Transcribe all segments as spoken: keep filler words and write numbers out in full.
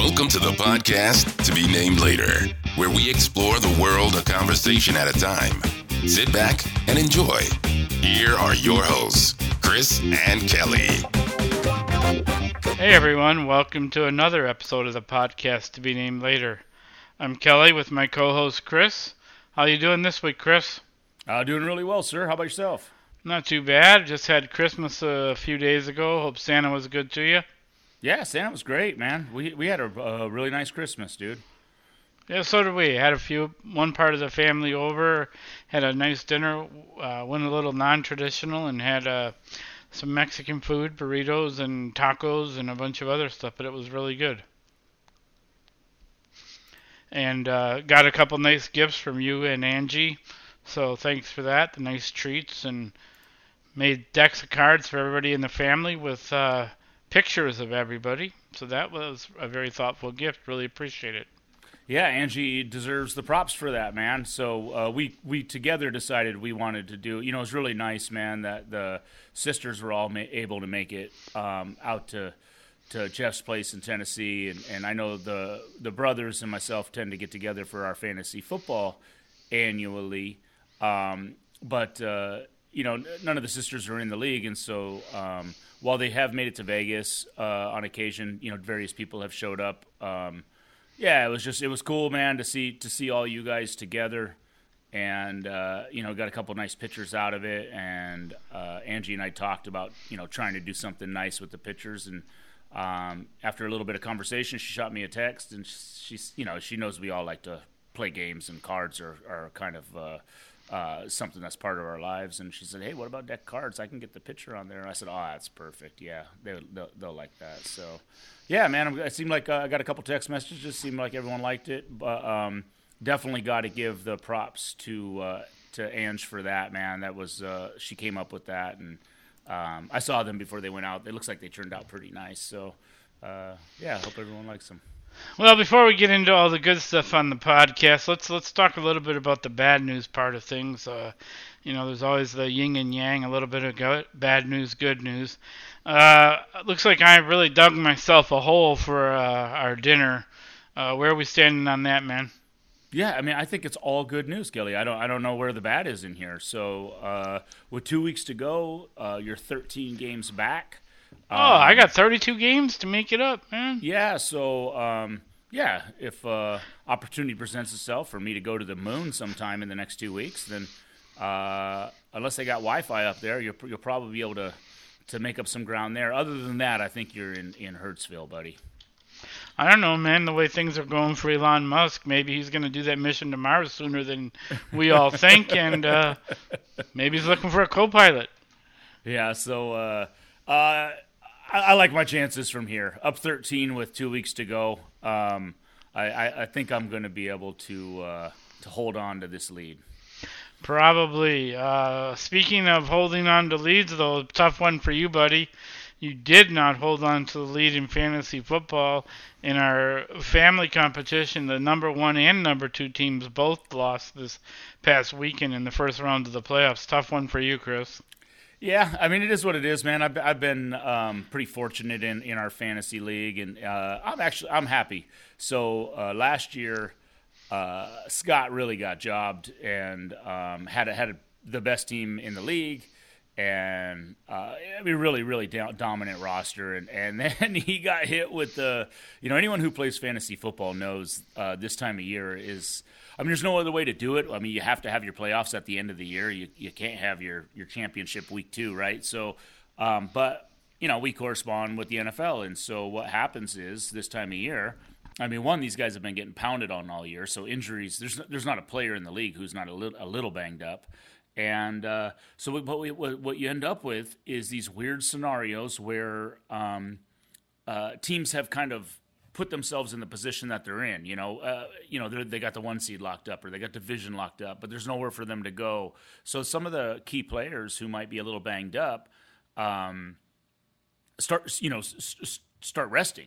Welcome to the podcast To Be Named Later, where we explore the world a conversation at a time. Sit back and enjoy. Here are your hosts, Chris and Kelly. Hey everyone, welcome to another episode of the podcast To Be Named Later. I'm Kelly with my co-host Chris. How you doing this week, Chris? Uh, doing really well, sir. How about yourself? Not too bad. Just had Christmas a few days ago. Hope Santa was good to you. Yeah, Santa was great, man. We we had a, a really nice Christmas, dude. Yeah, so did we. Had a few, one part of the family over, had a nice dinner, uh, went a little non-traditional, and had uh, some Mexican food, burritos and tacos and a bunch of other stuff, but it was really good. And uh, got a couple nice gifts from you and Angie, so thanks for that, the nice treats, and made decks of cards for everybody in the family with uh, pictures of everybody, so that was a very thoughtful gift. Really appreciate it. Yeah, Angie deserves the props for that, man. So uh, we we together decided we wanted to do. You know, it was really nice, man, that the sisters were all ma- able to make it um, out to to Jeff's place in Tennessee, and, and I know the the brothers and myself tend to get together for our fantasy football annually, um, but uh, you know, none of the sisters are in the league, and so. Um, While they have made it to Vegas uh, on occasion, you know, various people have showed up. Um, yeah, it was just it was cool, man, to see to see all you guys together, and uh, you know, got a couple nice pictures out of it. And uh, Angie and I talked about you know trying to do something nice with the pictures. And um, after a little bit of conversation, she shot me a text, and she's you know she knows we all like to play games, and cards are are kind of. Uh, Uh, something that's part of our lives, and she said, "Hey, what about deck cards? I can get the picture on there." And I said, "Oh, that's perfect. Yeah, they, they'll, they'll like that." So, yeah, man, I'm, it seemed like uh, I got a couple text messages. It seemed like everyone liked it, but um, definitely got to give the props to uh, to Ange for that, man. That was uh, she came up with that, and um, I saw them before they went out. It looks like they turned out pretty nice. So, uh, yeah, I hope everyone likes them. Well, before we get into all the good stuff on the podcast, let's let's talk a little bit about the bad news part of things. Uh, you know, there's always the yin and yang, a little bit of go- bad news, good news. Uh, it looks like I really dug myself a hole for uh, our dinner. Uh, where are we standing on that, man? Yeah, I mean, I think it's all good news, Kelly. I don't, I don't know where the bad is in here. So, uh, with two weeks to go, uh, you're thirteen games back. Oh, um, I got thirty-two games to make it up, man. Yeah, so, um, yeah, if uh, opportunity presents itself for me to go to the moon sometime in the next two weeks, then uh, unless they got Wi-Fi up there, you'll, you'll probably be able to, to make up some ground there. Other than that, I think you're in, in Hertzville, buddy. I don't know, man, the way things are going for Elon Musk, maybe he's going to do that mission to Mars sooner than we all think, and uh, maybe he's looking for a co-pilot. Yeah, so... Uh, uh, I, I like my chances from here. Up thirteen with two weeks to go. Um, I, I, I think I'm going to be able to uh, to hold on to this lead. Probably. Uh, speaking of holding on to leads, though, tough one for you, buddy. You did not hold on to the lead in fantasy football. In our family competition, the number one and number two teams both lost this past weekend in the first round of the playoffs. Tough one for you, Chris. Yeah, I mean, it is what it is, man. I've, I've been um, pretty fortunate in, in our fantasy league, and uh, I'm actually I'm happy. So uh, last year, uh, Scott really got jobbed and um, had a, had a, the best team in the league, and uh, I mean, really, really do- dominant roster. And, and then he got hit with the, you know, anyone who plays fantasy football knows uh, this time of year is. I mean, there's no other way to do it. I mean, you have to have your playoffs at the end of the year. You you can't have your, your championship week two, right? So, um, but, you know, we correspond with the N F L. And so what happens is this time of year, I mean, one, these guys have been getting pounded on all year. So injuries, there's there's not a player in the league who's not a little, a little banged up. And uh, so what, we, what you end up with is these weird scenarios where um, uh, teams have kind of put themselves in the position that they're in. You know, uh, you know, they got the one seed locked up, or they got division locked up, but there's nowhere for them to go. So some of the key players who might be a little banged up, um, start, you know, s- start resting,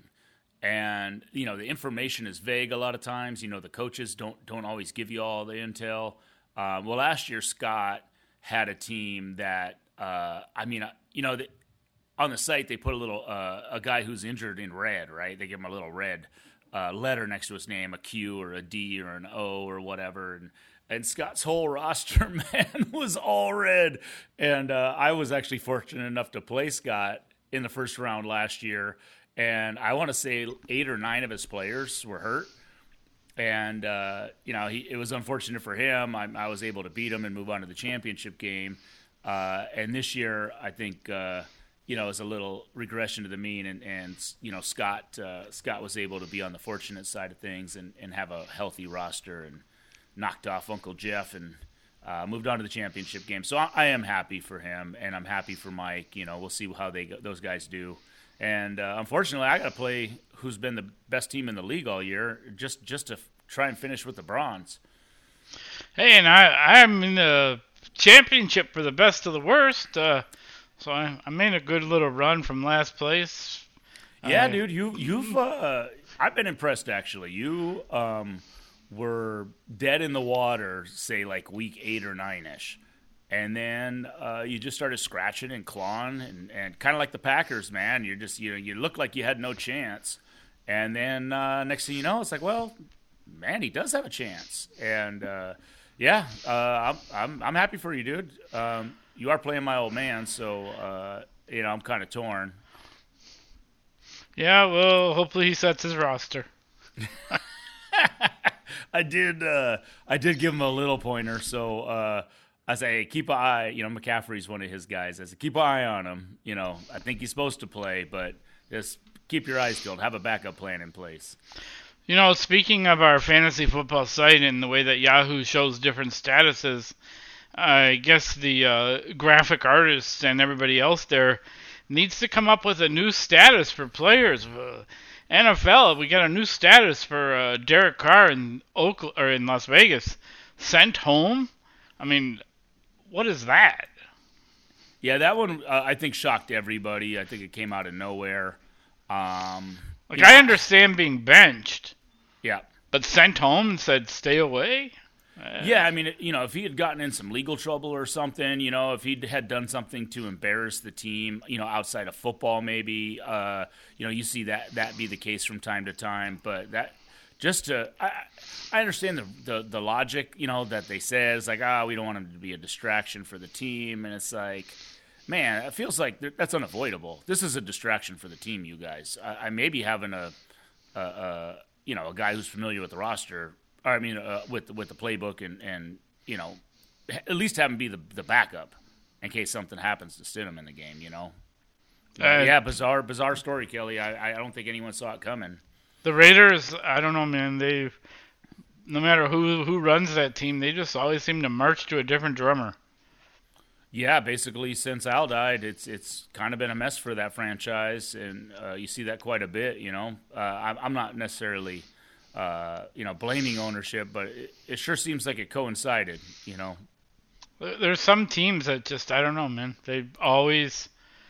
and you know, the information is vague a lot of times. You know, the coaches don't don't always give you all the intel. Uh, well, last year Scott had a team that, uh, I mean, you know, the, on the site they put a little uh, a guy who's injured in red, right? They give him a little red uh, letter next to his name, a Q or a D or an O or whatever, and and Scott's whole roster, man, was all red. And uh, I was actually fortunate enough to play Scott in the first round last year, and I want to say eight or nine of his players were hurt. And, uh, you know, he, it was unfortunate for him. I, I was able to beat him and move on to the championship game. Uh, and this year, I think, uh, you know, it was a little regression to the mean. And, and you know, Scott uh, Scott was able to be on the fortunate side of things and, and have a healthy roster and knocked off Uncle Jeff and uh, moved on to the championship game. So I, I am happy for him, and I'm happy for Mike. You know, we'll see how they go, those guys do. And uh, unfortunately, I got to play who's been the best team in the league all year, just just to f- try and finish with the bronze. Hey, and I I'm in the championship for the best of the worst. Uh, so I I made a good little run from last place. Yeah, uh, dude, you you've uh, I've been impressed actually. You um, were dead in the water, say like week eight or nine ish. And then uh, you just started scratching and clawing, and, and kind of like the Packers, man. You're just you you look like you had no chance, and then uh, next thing you know, it's like, well, man, he does have a chance. And uh, yeah, uh, I'm I'm I'm happy for you, dude. Um, you are playing my old man, so uh, you know I'm kind of torn. Yeah, well, hopefully he sets his roster. I did uh, I did give him a little pointer, so. Uh, I say, keep an eye. You know, McCaffrey's one of his guys. I say, keep an eye on him. You know, I think he's supposed to play, but just keep your eyes peeled. Have a backup plan in place. You know, speaking of our fantasy football site and the way that Yahoo shows different statuses, I guess the uh, graphic artists and everybody else there needs to come up with a new status for players. Uh, N F L, we got a new status for uh, Derek Carr in Oakland or in Las Vegas, sent home. I mean, what is that? Yeah, that one uh, I think shocked everybody. I think it came out of nowhere. Um, like, I know, understand being benched. Yeah. But sent home and said, stay away? Uh, yeah, I mean, you know, if he had gotten in some legal trouble or something, you know, if he had done something to embarrass the team, you know, outside of football maybe, uh, you know, you see that that be the case from time to time. But that just to – I I understand the, the the logic, you know, that they say is like, ah, oh, we don't want him to be a distraction for the team. And it's like, man, it feels like that's unavoidable. This is a distraction for the team, you guys. I, I may be having a, a, a, you know, a guy who's familiar with the roster, or I mean, uh, with, with the playbook and, and, you know, at least have him be the, the backup in case something happens to Stidham in the game, you know. Uh, uh, yeah, bizarre, bizarre story, Kelly. I, I don't think anyone saw it coming. The Raiders, I don't know, man, they – no matter who who runs that team, they just always seem to march to a different drummer. Yeah, basically since Al died, it's it's kind of been a mess for that franchise, and uh, you see that quite a bit. You know, uh, I'm, I'm not necessarily uh, you know blaming ownership, but it, it sure seems like it coincided. You know, there's some teams that just I don't know, man. They always,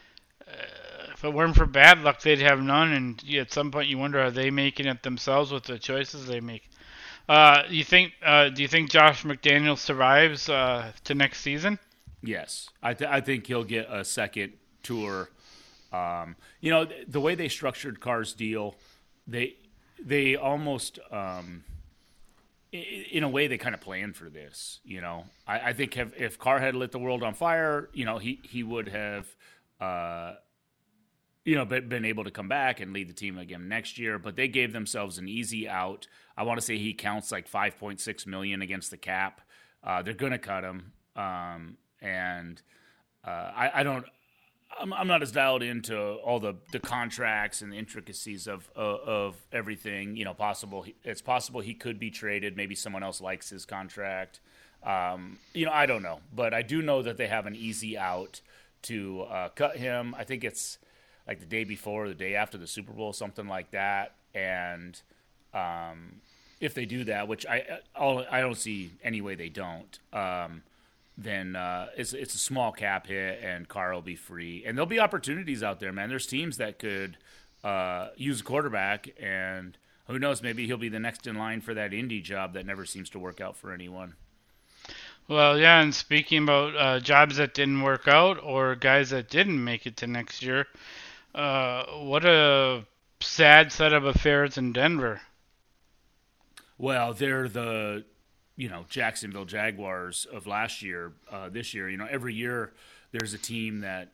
uh, if it weren't for bad luck, they'd have none, and at some point you wonder, are they making it themselves with the choices they make? Uh, you think? Uh, do you think Josh McDaniels survives uh, to next season? Yes, I, th- I think he'll get a second tour. Um, you know, th- the way they structured Carr's deal, they they almost, um, I- in a way, they kind of planned for this. You know, I, I think if, if Carr had lit the world on fire, you know, he he would have. Uh, you know, been, been able to come back and lead the team again next year, but they gave themselves an easy out. I want to say he counts like five point six million dollars against the cap. Uh, they're going to cut him. Um, and uh, I, I don't, I'm, I'm not as dialed into all the, the contracts and the intricacies of, of, of everything, you know, possible. It's possible he could be traded. Maybe someone else likes his contract. Um, you know, I don't know, but I do know that they have an easy out to uh, cut him. I think it's, like the day before or the day after the Super Bowl, something like that. And um, if they do that, which I I'll, I don't see any way they don't, um, then uh, it's it's a small cap hit and Carr will be free. And there'll be opportunities out there, man. There's teams that could uh, use a quarterback, and who knows, maybe he'll be the next in line for that Indy job that never seems to work out for anyone. Well, yeah, and speaking about uh, jobs that didn't work out or guys that didn't make it to next year, uh, what a sad set of affairs in Denver. Well, they're the, you know, Jacksonville Jaguars of last year, uh, this year. You know, every year there's a team that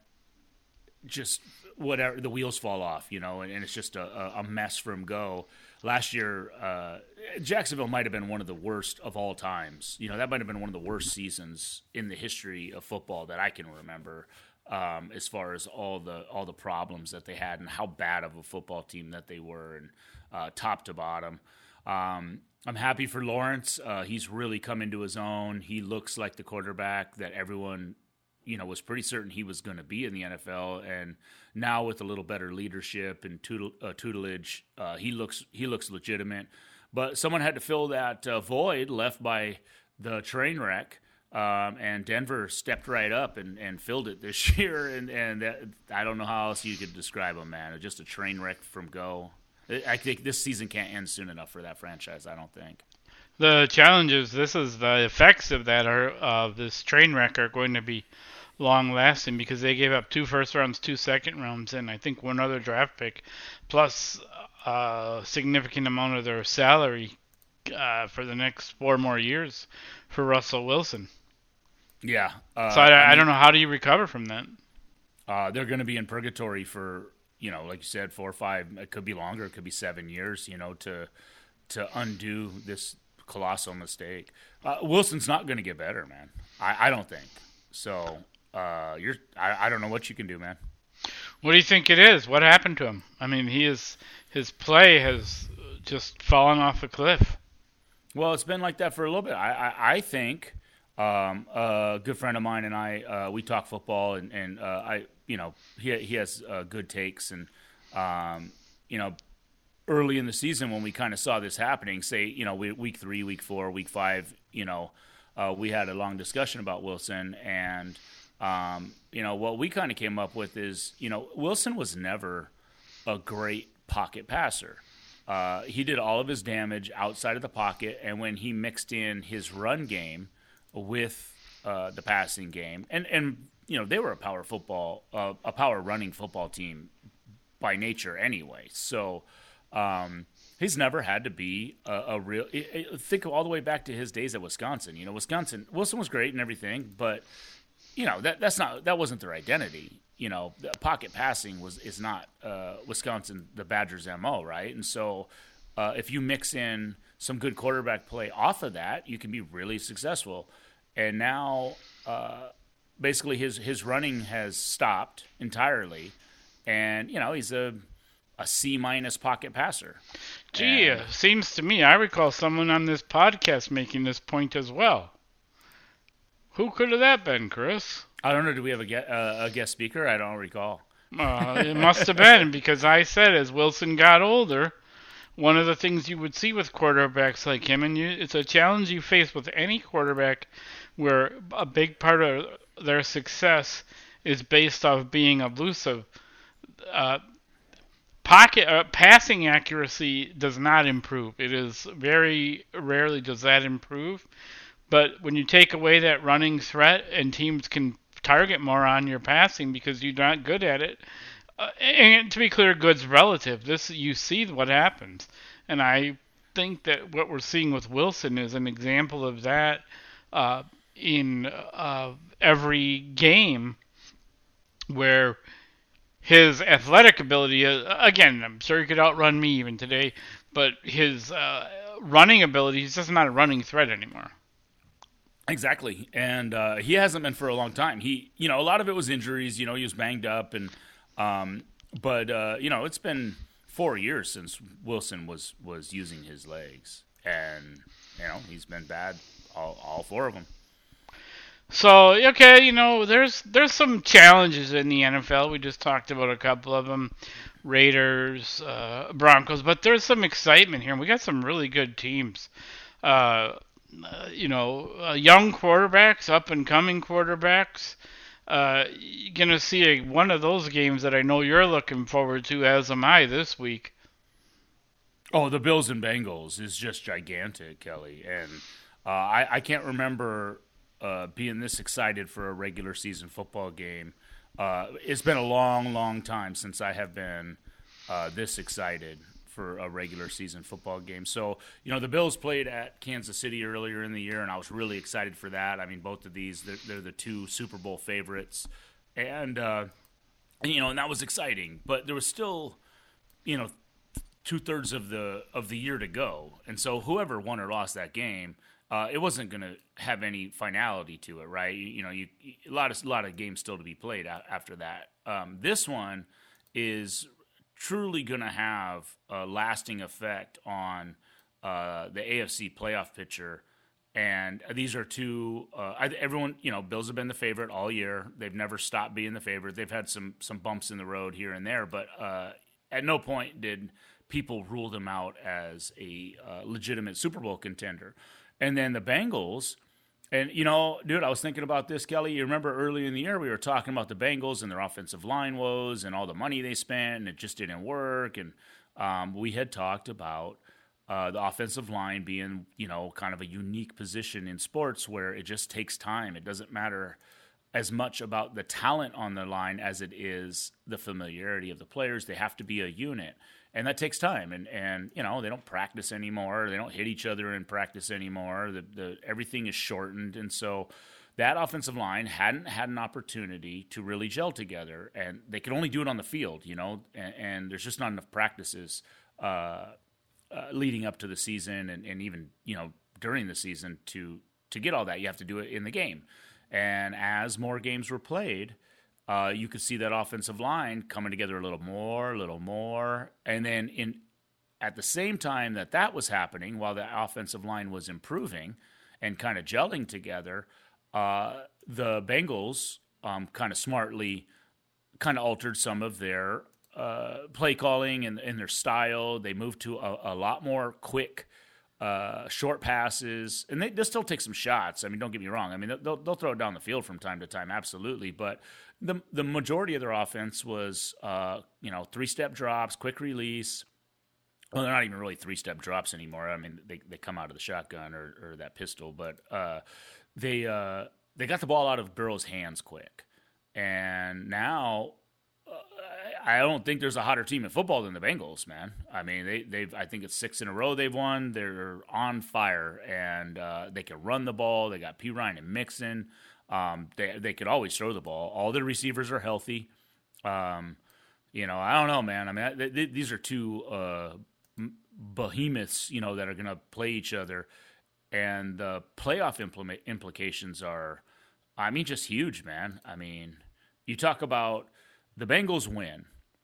just whatever the wheels fall off, you know, and, and it's just a, a mess from go. Last year, uh, Jacksonville might have been one of the worst of all times. You know, that might have been one of the worst seasons in the history of football that I can remember. Um, as far as all the all the problems that they had and how bad of a football team that they were, and uh, top to bottom. Um, I'm happy for Lawrence. Uh, he's really come into his own. He looks like the quarterback that everyone, you know, was pretty certain he was going to be in the N F L. And now with a little better leadership and tutel- uh, tutelage, uh, he looks he looks legitimate. But someone had to fill that uh, void left by the train wreck. Um, and Denver stepped right up and, and filled it this year, and and that, I don't know how else you could describe them, man. Just a train wreck from go. I think this season can't end soon enough for that franchise. I don't think. The challenge is this is the effects of that are of this train wreck are going to be long lasting because they gave up two first rounds, two second rounds, and I think one other draft pick, plus a significant amount of their salary uh, for the next four more years for Russell Wilson. Yeah. Uh, so I, I, I mean, don't know, how do you recover from that? Uh, they're going to be in purgatory for, you know, like you said, four or five. It could be longer. It could be seven years. You know, to to undo this colossal mistake. Uh, Wilson's not going to get better, man. I, I don't think so. Uh, you're. I, I don't know what you can do, man. What do you think it is? What happened to him? I mean, he is his play has just fallen off a cliff. Well, it's been like that for a little bit. I I, I think. Um, a good friend of mine and I, uh, we talk football, and, and uh, I, you know, he he has uh, good takes, and um, you know, early in the season when we kind of saw this happening, say, you know, we, week three, week four, week five, you know, uh, we had a long discussion about Wilson, and um, you know, what we kind of came up with is, you know, Wilson was never a great pocket passer. Uh, he did all of his damage outside of the pocket, and when he mixed in his run game with uh, the passing game, and and you know, they were a power football, uh, a power running football team by nature anyway. So um, he's never had to be a, a real. It, it, think all the way back to his days at Wisconsin. You know, Wisconsin Wilson was great and everything, but you know that that's not that wasn't their identity. You know, the pocket passing was is not uh, Wisconsin, the Badgers' M O, right? And so uh, if you mix in some good quarterback play off of that, you can be really successful. And now, uh, basically, his his running has stopped entirely, and you know he's a a C minus pocket passer. Gee, and, it seems to me I recall someone on this podcast making this point as well. Who could have that been, Chris? I don't know. Do we have a guest, uh, a guest speaker? I don't recall. Uh, it must have been, because I said as Wilson got older, one of the things you would see with quarterbacks like him, and you, it's a challenge you face with any quarterback, where a big part of their success is based off being elusive. Uh, pocket uh, passing accuracy does not improve. It is very rarely does that improve. But when you take away that running threat and teams can target more on your passing because you're not good at it, uh, and to be clear, good's relative. This you see what happens, and I think that what we're seeing with Wilson is an example of that. Uh, in uh, every game where his athletic ability, uh, again, I'm sure he could outrun me even today, but his uh, running ability, he's just not a running threat anymore. Exactly, and uh, he hasn't been for a long time. He, you know, a lot of it was injuries. You know, he was banged up, and um, but uh, you know, it's been four years since Wilson was was using his legs, and you know, he's been bad all all four of them. So, okay, you know, there's there's some challenges in the N F L. We just talked about a couple of them, Raiders, uh, Broncos, but there's some excitement here. We got some really good teams. Uh, you know, uh, young quarterbacks, up-and-coming quarterbacks. Uh, you're going to see a, one of those games that I know you're looking forward to, as am I, this week. Oh, the Bills and Bengals is just gigantic, Kelly. And uh, I, I can't remember uh, being this excited for a regular season football game. Uh, it's been a long, long time since I have been uh, this excited for a regular season football game. So, you know, the Bills played at Kansas City earlier in the year, and I was really excited for that. I mean, both of these, they're, they're the two Super Bowl favorites. And, uh, you know, and that was exciting. But there was still, you know, two-thirds of the of the year to go. And so whoever won or lost that game, Uh, it wasn't going to have any finality to it, right? You, you know, you, a lot of a lot of games still to be played after that. Um, this one is truly going to have a lasting effect on uh, the A F C playoff picture. And these are two. Uh, I, everyone, you know, Bills have been the favorite all year. They've never stopped being the favorite. They've had some some bumps in the road here and there, but uh, at no point did people rule them out as a uh, legitimate Super Bowl contender. And then the Bengals, and, you know, dude, I was thinking about this, Kelly. You remember early in the year we were talking about the Bengals and their offensive line woes and all the money they spent, and it just didn't work. And um, we had talked about uh, the offensive line being, you know, kind of a unique position in sports where it just takes time. It doesn't matter as much about the talent on the line as it is the familiarity of the players. They have to be a unit. And that takes time, and, and you know they don't practice anymore. They don't hit each other in practice anymore. The the everything is shortened, and so that offensive line hadn't had an opportunity to really gel together, and they could only do it on the field, you know. And, and there's just not enough practices uh, uh, leading up to the season, and, and even you know during the season to to get all that. You have to do it in the game, and as more games were played. Uh, you could see that offensive line coming together a little more, a little more. And then in at the same time that that was happening, while the offensive line was improving and kind of gelling together, uh, the Bengals um, kind of smartly kind of altered some of their uh, play calling and, and their style. They moved to a, a lot more quick Uh, short passes, and they, they'll still take some shots. I mean, don't get me wrong. I mean, they'll, they'll throw it down the field from time to time, absolutely. But the the majority of their offense was, uh, you know, three-step drops, quick release. Well, they're not even really three-step drops anymore. I mean, they they come out of the shotgun or, or that pistol. But uh, they uh, they got the ball out of Burrow's hands quick. And now I don't think there's a hotter team in football than the Bengals, man. I mean, they, they've I think it's six in a row they've won. They're on fire, and uh, they can run the ball. They got P. Ryan and Mixon. Um, they they could always throw the ball. All their receivers are healthy. Um, you know, I don't know, man. I mean, they, they, these are two uh, behemoths, you know, that are going to play each other, and the playoff implement, implications are, I mean, just huge, man. I mean, you talk about the Bengals win.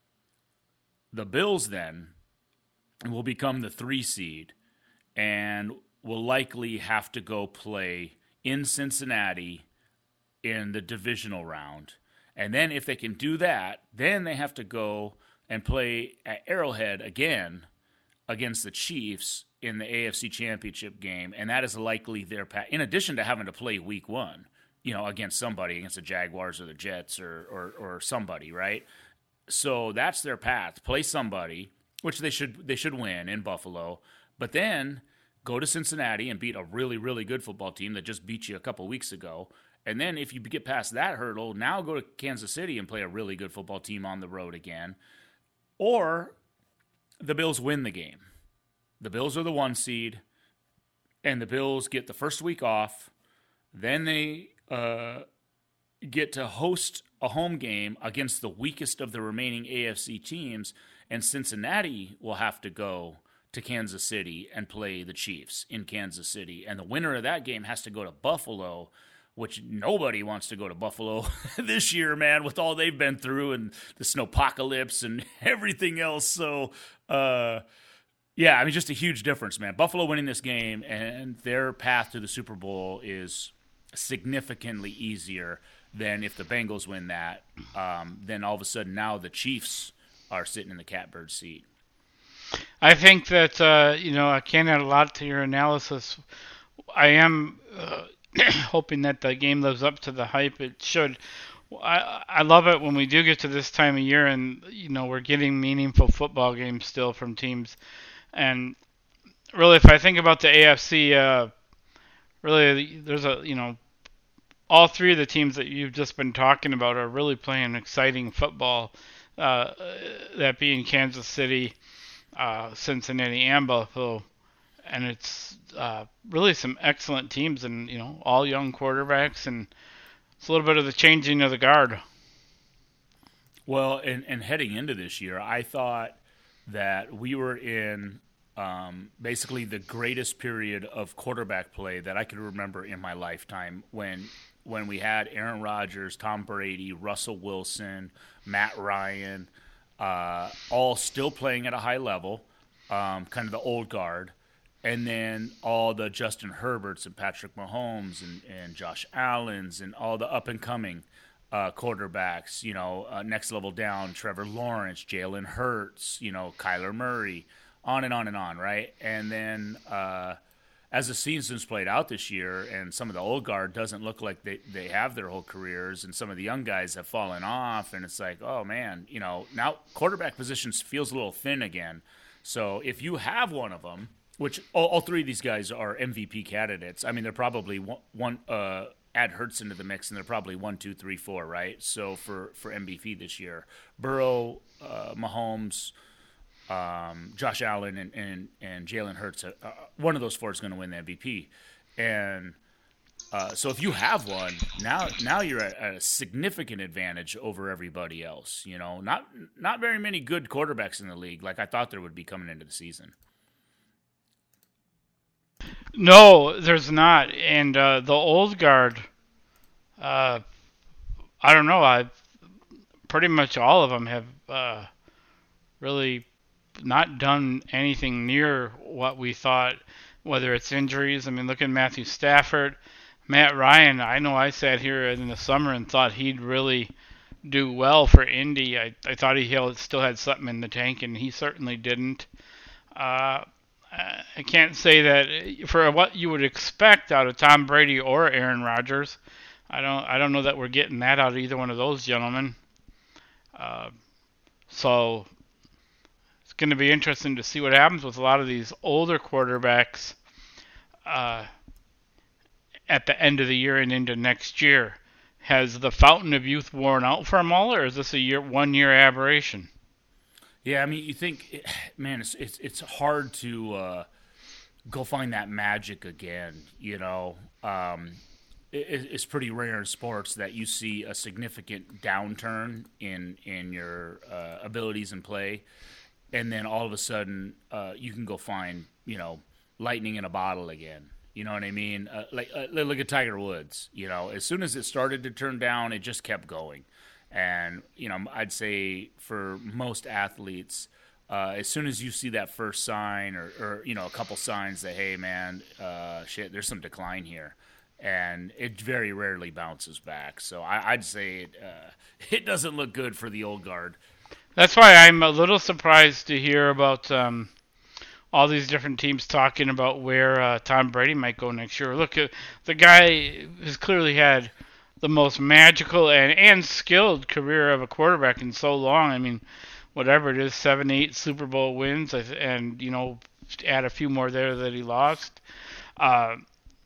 The Bills then will become the three seed and will likely have to go play in Cincinnati in the divisional round. And then if they can do that, then they have to go and play at Arrowhead again against the Chiefs in the A F C Championship game. And that is likely their path, in addition to having to play week one, you know, against somebody, against the Jaguars or the Jets or, or, or somebody, right? So that's their path. Play somebody, which they should they should win in Buffalo, but then go to Cincinnati and beat a really, really good football team that just beat you a couple weeks ago. And then if you get past that hurdle, now go to Kansas City and play a really good football team on the road again. Or the Bills win the game. The Bills are the one seed, and the Bills get the first week off. Then they uh, get to host a home game against the weakest of the remaining A F C teams, and Cincinnati will have to go to Kansas City and play the Chiefs in Kansas City. And the winner of that game has to go to Buffalo, which nobody wants to go to Buffalo this year, man, with all they've been through and the snowpocalypse and everything else. So, uh, yeah, I mean, just a huge difference, man. Buffalo winning this game and their path to the Super Bowl is significantly easier than if the Bengals win that. Um, then all of a sudden now the Chiefs are sitting in the catbird seat. I think that, uh, you know, I can add a lot to your analysis. I am uh, hoping that the game lives up to the hype it should. I I love it when we do get to this time of year and, you know, we're getting meaningful football games still from teams. And really, if I think about the A F C, uh, really, there's a, you know, all three of the teams that you've just been talking about are really playing exciting football. Uh, that being Kansas City, uh, Cincinnati, and Buffalo, and it's uh, really some excellent teams, and you know, all young quarterbacks, and it's a little bit of the changing of the guard. Well, and, and heading into this year, I thought that we were in um, basically the greatest period of quarterback play that I could remember in my lifetime when when we had Aaron Rodgers, Tom Brady, Russell Wilson, Matt Ryan, uh, all still playing at a high level, um, kind of the old guard, and then all the Justin Herberts and Patrick Mahomes and, and Josh Allens and all the up-and-coming uh, quarterbacks, you know, uh, next level down, Trevor Lawrence, Jalen Hurts, you know, Kyler Murray, on and on and on, right? And then uh, as the season's played out this year and some of the old guard doesn't look like they, they have their whole careers and some of the young guys have fallen off, and it's like, oh, man, you know, now quarterback positions feels a little thin again. So if you have one of them, which all, all three of these guys are M V P candidates. I mean, they're probably one, one uh, add Hurts into the mix, and they're probably one, two, three, four, right? So for, for M V P this year, Burrow, uh, Mahomes, um, Josh Allen, and and, and Jalen Hurts, uh, one of those four is going to win the M V P. And uh, so if you have one, now now you're at, at a significant advantage over everybody else. You know, not not very many good quarterbacks in the league, like I thought there would be coming into the season. No, there's not. And uh, the old guard, uh, I don't know. I pretty much all of them have uh, really not done anything near what we thought. Whether it's injuries, I mean, look at Matthew Stafford, Matt Ryan. I know I sat here in the summer and thought he'd really do well for Indy. I I thought he held, still had something in the tank, and he certainly didn't. Uh, I can't say that for what you would expect out of Tom Brady or Aaron Rodgers. I don't. I don't know that we're getting that out of either one of those gentlemen. Uh, so it's going to be interesting to see what happens with a lot of these older quarterbacks uh, at the end of the year and into next year. Has the fountain of youth worn out for them all, or is this a year, one-year aberration? Yeah, I mean, you think, man, it's it's, it's hard to uh, go find that magic again, you know. Um, it, it's pretty rare in sports that you see a significant downturn in, in your uh, abilities in play, and then all of a sudden uh, you can go find, you know, lightning in a bottle again. You know what I mean? Uh, like uh, look at Tiger Woods, you know. As soon as it started to turn down, it just kept going. And, you know, I'd say for most athletes, uh, as soon as you see that first sign or, or you know, a couple signs that, hey, man, uh, shit, there's some decline here. And it very rarely bounces back. So I, I'd say it, uh, it doesn't look good for the old guard. That's why I'm a little surprised to hear about um, all these different teams talking about where uh, Tom Brady might go next year. Look, uh, the guy has clearly had the most magical and, and skilled career of a quarterback in so long. I mean, whatever it is, seven, eight Super Bowl wins, and, you know, add a few more there that he lost. Uh,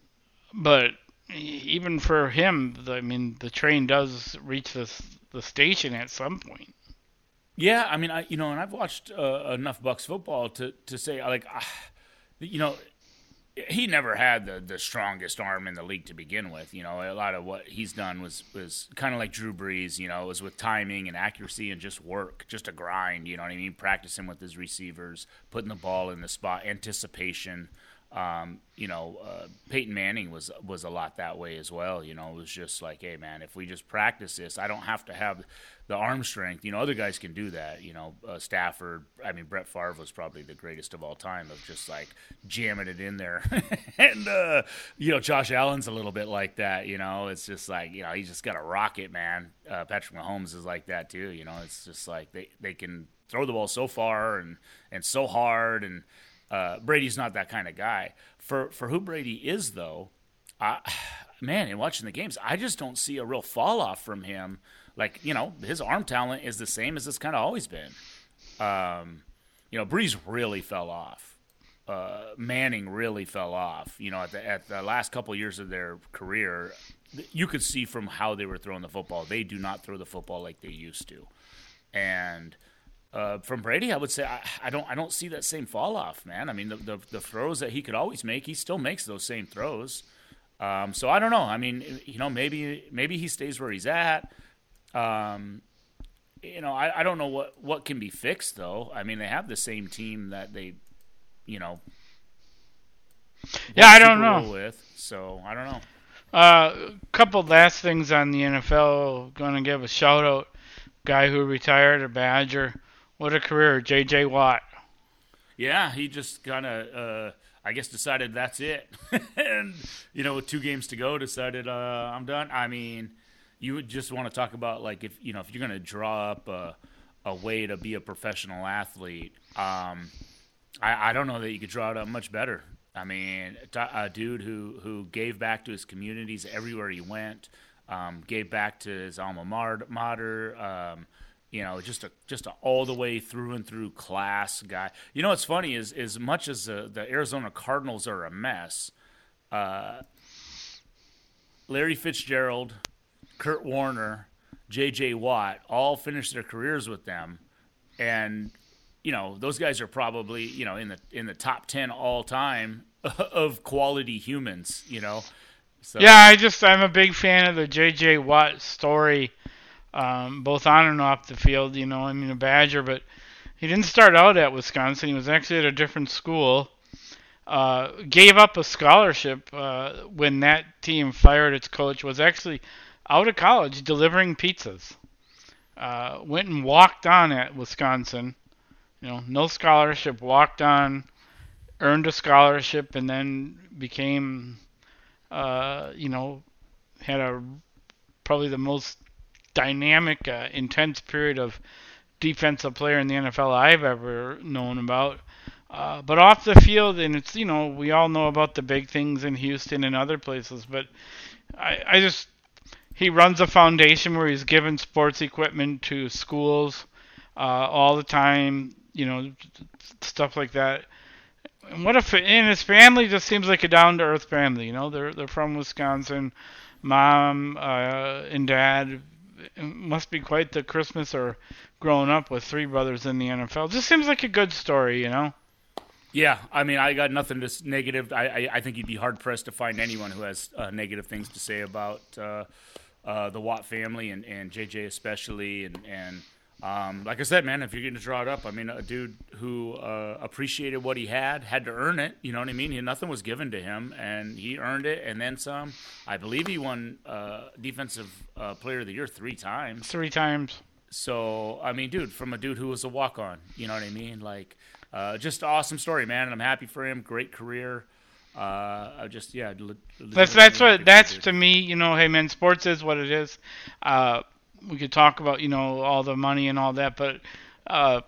but even for him, the, I mean, the train does reach the the station at some point. Yeah, I mean, I you know, and I've watched uh, enough Bucs football to, to say, like, uh, you know, he never had the, the strongest arm in the league to begin with. You know, a lot of what he's done was, was kind of like Drew Brees, you know, it was with timing and accuracy and just work, just a grind, you know what I mean? Practicing with his receivers, putting the ball in the spot, anticipation. Um, you know, uh, Peyton Manning was was a lot that way as well. You know, it was just like, hey, man, if we just practice this, I don't have to have the arm strength. You know, other guys can do that. You know, uh, Stafford, I mean, Brett Favre was probably the greatest of all time of just like jamming it in there. and, uh, you know, Josh Allen's a little bit like that. You know, it's just like, you know, he's just got a rocket, man. Uh, Patrick Mahomes is like that too. You know, it's just like they, they can throw the ball so far and, and so hard, and Uh, Brady's not that kind of guy. For for who Brady is, though, I, man, in watching the games, I just don't see a real fall off from him. Like, you know, his arm talent is the same as it's kind of always been. Um, you know, Breeze really fell off uh, Manning really fell off. You know, at the at the last couple of years of their career, you could see from how they were throwing the football, they do not throw the football like they used to. And uh, from Brady, I would say I, I don't I don't see that same fall off, man. I mean, the, the the throws that he could always make, he still makes those same throws. Um, so I don't know. I mean, you know, maybe maybe he stays where he's at. Um, you know, I, I don't know what, what can be fixed though. I mean, they have the same team that they, you know. Yeah, I don't know. With, so I don't know. A uh, couple last things on the N F L. Going to give a shout out. Guy who retired, a Badger. What a career, J J. Watt. Yeah, he just kind of, uh, I guess, decided that's it. And, you know, with two games to go, decided uh, I'm done. I mean, you would just want to talk about, like, if, you know, if you're going to draw up a, a way to be a professional athlete, um, I, I don't know that you could draw it up much better. I mean, a dude who, who gave back to his communities everywhere he went, um, gave back to his alma mater, um, you know, just a just a all the way through and through class guy. You know what's funny is as much as the, the Arizona Cardinals are a mess, uh, Larry Fitzgerald, Kurt Warner, J J. Watt all finished their careers with them, and you know those guys are probably you know in the in the top ten all time of quality humans. You know, so. Yeah, I just I'm a big fan of the J J. Watt story. Um, both on and off the field, you know, I mean, a Badger, but he didn't start out at Wisconsin. He was actually at a different school. Uh, gave up a scholarship uh, when that team fired its coach, was actually out of college delivering pizzas. Uh, went and walked on at Wisconsin. You know, no scholarship, walked on, earned a scholarship, and then became, uh, you know, had a probably the most dynamic, uh, intense period of defensive player in the N F L I've ever known about. Uh, but off the field, and it's, you know, we all know about the big things in Houston and other places, but I, I just, he runs a foundation where he's giving sports equipment to schools uh, all the time, you know, stuff like that. And what if, and his family just seems like a down-to-earth family, you know, they're, they're from Wisconsin, mom uh, and dad. It must be quite the Christmas or growing up with three brothers in the N F L. Just seems like a good story, you know? Yeah, I mean, I got nothing to negative. I, I, I think you'd be hard-pressed to find anyone who has uh, negative things to say about uh, uh, the Watt family and, and J J especially. And, and um, like I said, man, if you're going to draw it up, I mean, a dude who uh, appreciated what he had, had to earn it, you know what I mean? He, nothing was given to him, and he earned it and then some. I believe he won uh, Defensive uh, Player of the Year three times. Three times. So, I mean, dude, from a dude who was a walk-on, you know what I mean? Like, uh, just an awesome story, man, and I'm happy for him. Great career. Uh, I just, yeah. Le- that's that's what, that's to me, you know, hey, man, sports is what it is. Uh, we could talk about, you know, all the money and all that, but uh,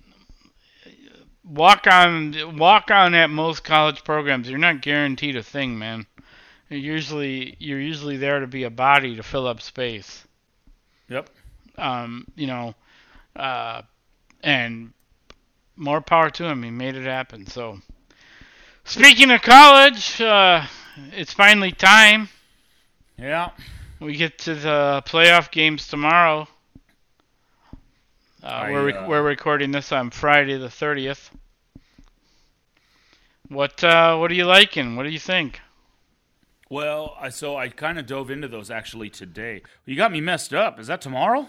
walk on, walk on at most college programs, you're not guaranteed a thing, man. You're usually, you're usually there to be a body to fill up space. Yep. Um, you know, uh, and more power to him. He made it happen. So, speaking of college, uh, it's finally time. Yeah. We get to the playoff games tomorrow. Uh, I, we're uh, we're recording this on Friday the thirtieth. What uh, what are you liking? What do you think? Well, I so I kind of dove into those actually today. You got me messed up. Is that tomorrow?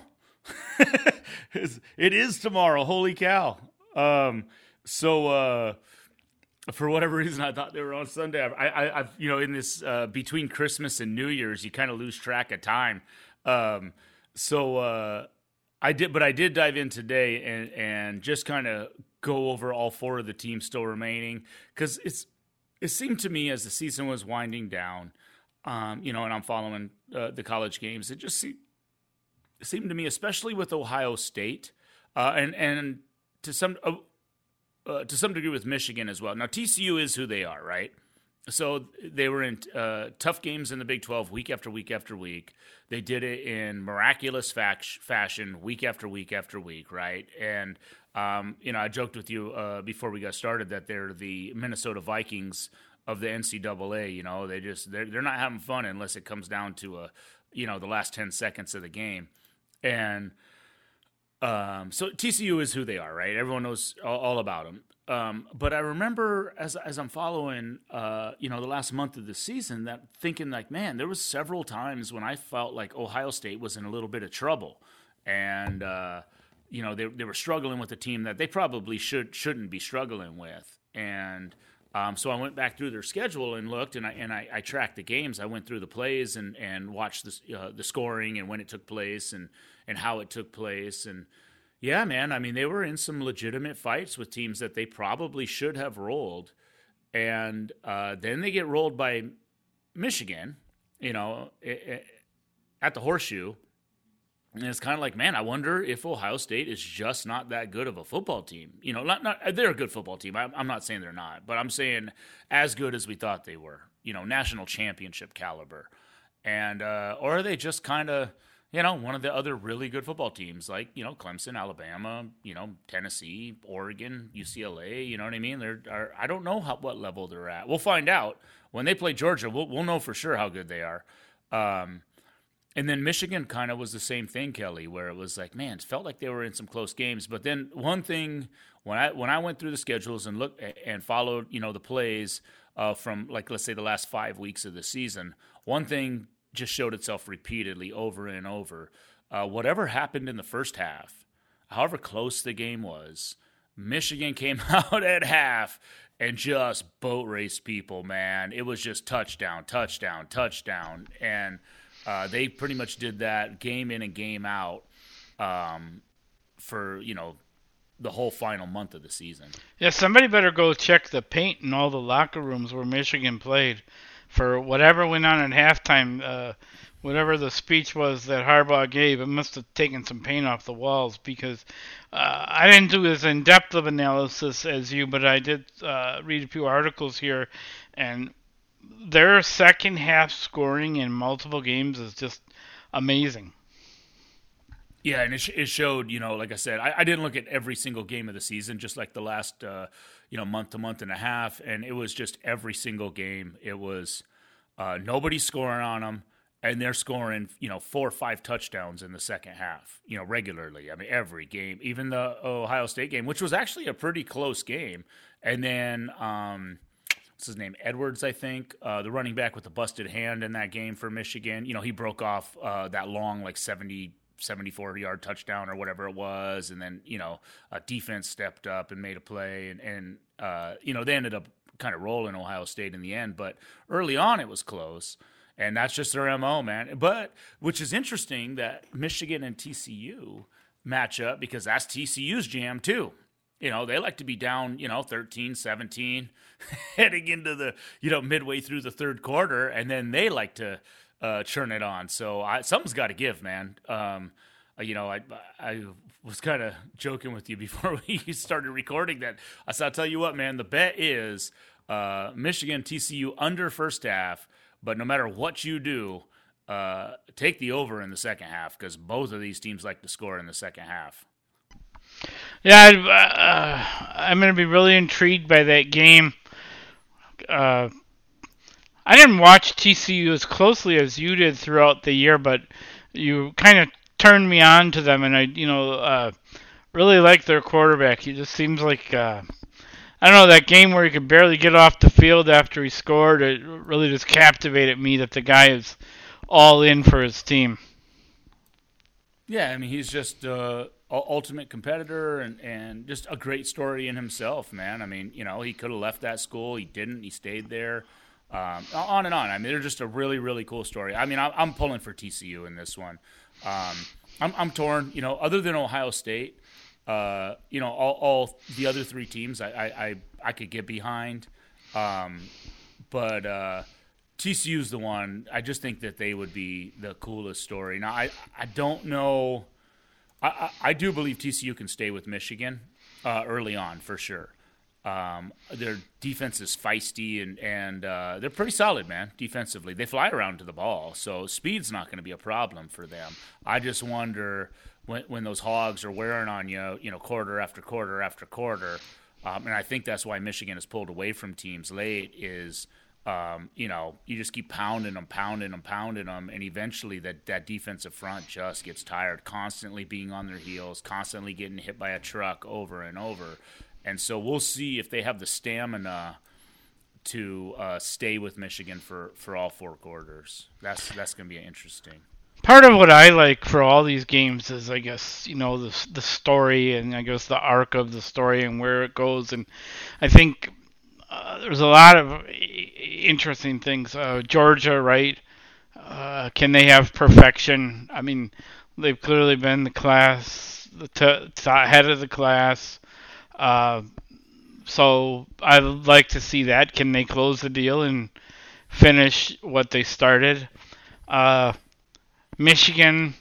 It is tomorrow. Holy cow! Um, so uh, for whatever reason, I thought they were on Sunday. I, I, I've you know, in this uh, between Christmas and New Year's, you kind of lose track of time. Um, so uh, I did, but I did dive in today and and just kind of go over all four of the teams still remaining because it's. It seemed to me as the season was winding down, um, you know, and I'm following uh, the college games. It just se- it seemed to me, especially with Ohio State, uh, and and to some uh, uh, to some degree with Michigan as well. Now T C U is who they are, right? so they were in uh, tough games in the Big twelve week after week after week. They did it in miraculous fac- fashion week after week after week, right? And, um, you know, I joked with you uh, before we got started that they're the Minnesota Vikings of the N C double A. You know, they just, they're, they're not having fun unless it comes down to, a, you know, the last ten seconds of the game. And um, so T C U is who they are, right? Everyone knows all, all about them. Um, but I remember as as I'm following, uh, you know, the last month of the season, that thinking like, man, there was several times when I felt like Ohio State was in a little bit of trouble, and uh, you know, they they were struggling with a team that they probably should shouldn't be struggling with, and um, so I went back through their schedule and looked, and I and I, I tracked the games. I went through the plays and and watched the uh, the scoring and when it took place and and how it took place and. Yeah, man. I mean, they were in some legitimate fights with teams that they probably should have rolled. And uh, then they get rolled by Michigan, you know, at the Horseshoe. And it's kind of like, man, I wonder if Ohio State is just not that good of a football team. You know, not, not they're a good football team. I'm, I'm not saying they're not, but I'm saying as good as we thought they were, you know, national championship caliber. And uh, or are they just kind of, you know, one of the other really good football teams like, you know, Clemson, Alabama, you know, Tennessee, Oregon, U C L A, you know what I mean? They're, are, I don't know how, what level they're at. We'll find out. When they play Georgia, we'll, we'll know for sure how good they are. Um, and then Michigan kind of was the same thing, Kelly, where it was like, man, it felt like they were in some close games. But then one thing, when I when I went through the schedules and looked and followed, you know, the plays uh, from, like, let's say the last five weeks of the season, one thing just showed itself repeatedly over and over. Uh, whatever happened in the first half, however close the game was, Michigan came out at half and just boat raced people, man. It was just touchdown, touchdown, touchdown. And uh, they pretty much did that game in and game out um, for, you know, the whole final month of the season. Yeah, somebody better go check the paint in all the locker rooms where Michigan played. For whatever went on at halftime, uh, whatever the speech was that Harbaugh gave, it must have taken some paint off the walls because uh, I didn't do as in-depth of analysis as you, but I did uh, read a few articles here, and their second half scoring in multiple games is just amazing. Yeah, and it, sh- it showed, you know, like I said, I, I didn't look at every single game of the season, just like the last, uh, you know, month to month and a half, and it was just every single game. It was uh, nobody scoring on them, and they're scoring, you know, four or five touchdowns in the second half, you know, regularly. I mean, every game, even the Ohio State game, which was actually a pretty close game. And then, um, what's his name, Edwards, I think, uh, the running back with the busted hand in that game for Michigan. You know, he broke off uh, that long, like seventy seventy-four yard touchdown or whatever it was, and then, you know, a defense stepped up and made a play, and, and uh, you know, they ended up kind of rolling Ohio State in the end, but early on it was close, and that's just their M O, man. But, which is interesting that Michigan and T C U match up because that's T C U's jam too. You know, they like to be down, you know, thirteen, seventeen, heading into the, you know, midway through the third quarter, and then they like to Uh, churn it on. So I, something's got to give, man. Um, uh, you know, I I was kind of joking with you before we started recording that. I said, I'll tell you what, man, the bet is uh, Michigan T C U under first half, but no matter what you do, uh, take the over in the second half because both of these teams like to score in the second half. Yeah, I, uh, I'm going to be really intrigued by that game. Uh, I didn't watch T C U as closely as you did throughout the year, but you kind of turned me on to them, and I, you know, uh, really like their quarterback. He just seems like, uh, I don't know, that game where he could barely get off the field after he scored, it really just captivated me that the guy is all in for his team. Yeah, I mean, he's just uh, ultimate competitor and, and just a great story in himself, man. I mean, you know, he could have left that school. He didn't. He stayed there. Um, on and on. I mean, they're just a really, really cool story. I mean, I'm, I'm pulling for T C U in this one. Um, I'm, I'm torn. You know, other than Ohio State, uh, you know, all, all the other three teams I I, I, I could get behind. Um, but uh, T C U's the one. I just think that they would be the coolest story. Now, I, I don't know. I, I, I do believe T C U can stay with Michigan uh, early on for sure. Um, their defense is feisty, and and uh, they're pretty solid, man. Defensively, they fly around to the ball, so speed's not going to be a problem for them. I just wonder when when those hogs are wearing on you, you know, quarter after quarter after quarter, um, and I think that's why Michigan has pulled away from teams late. Is um, you know, you just keep pounding them, pounding them, pounding them, and eventually that that defensive front just gets tired, constantly being on their heels, constantly getting hit by a truck over and over. And so we'll see if they have the stamina to uh, stay with Michigan for, for all four quarters. That's that's going to be interesting. Part of what I like for all these games is, I guess, you know, the the story and I guess the arc of the story and where it goes. And I think uh, there's a lot of interesting things. Uh, Georgia, right? Uh, can they have perfection? I mean, they've clearly been the class, the t- t- head of the class. Uh, so I'd like to see that. Can they close the deal and finish what they started? Uh, Michigan,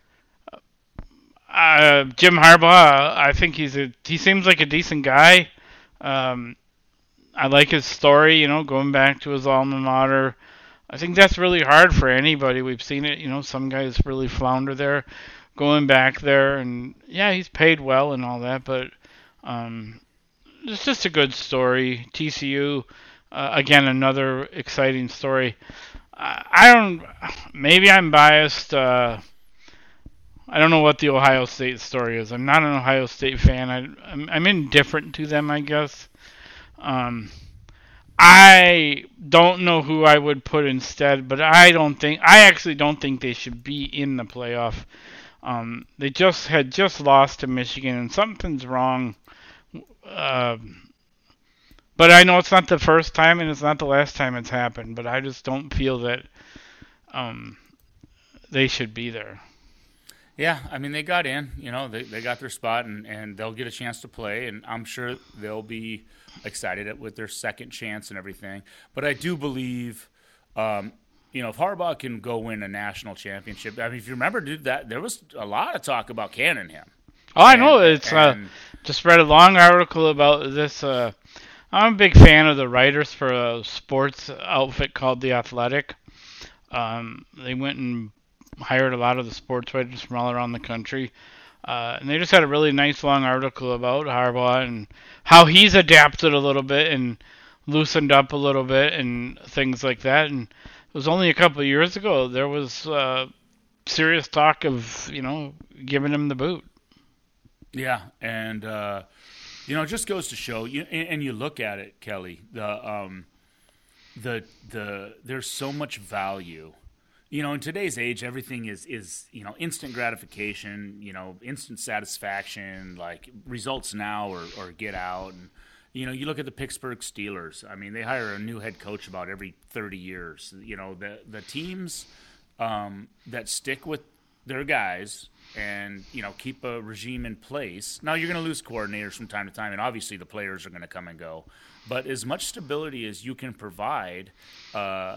uh, Jim Harbaugh, I think he's a he seems like a decent guy. Um, I like his story, you know, going back to his alma mater. I think that's really hard for anybody. We've seen it, you know, some guys really flounder there, going back there, and yeah, he's paid well and all that, but Um, it's just a good story. T C U, uh, again, another exciting story. I, I don't, maybe I'm biased. Uh, I don't know what the Ohio State story is. I'm not an Ohio State fan. I, I'm, I'm indifferent to them, I guess. Um, I don't know who I would put instead, but I don't think, I actually don't think they should be in the playoff. Um, they just had just lost to Michigan, and something's wrong. Uh, but I know it's not the first time, and it's not the last time it's happened. But I just don't feel that um, they should be there. Yeah, I mean, they got in. You know, they they got their spot, and, and they'll get a chance to play, and I'm sure they'll be excited at, with their second chance and everything. But I do believe, um, you know, if Harbaugh can go win a national championship, I mean, if you remember, dude, that there was a lot of talk about canning him. Oh, I know. It's uh, just read a long article about this. Uh, I'm a big fan of the writers for a sports outfit called The Athletic. Um, they went and hired a lot of the sports writers from all around the country. Uh, and they just had a really nice long article about Harbaugh and how he's adapted a little bit and loosened up a little bit and things like that. And it was only a couple of years ago there was uh, serious talk of, you know, giving him the boot. Yeah, and uh, you know, it just goes to show you. And, and you look at it, Kelly. The um, the the there's so much value. You know, in today's age, everything is is you know instant gratification. You know, instant satisfaction, like results now or or get out. And you know, you look at the Pittsburgh Steelers. I mean, they hire a new head coach about every thirty years. You know, the the teams um, that stick with their guys and, you know, keep a regime in place. Now, you're going to lose coordinators from time to time, and obviously the players are going to come and go. But as much stability as you can provide uh,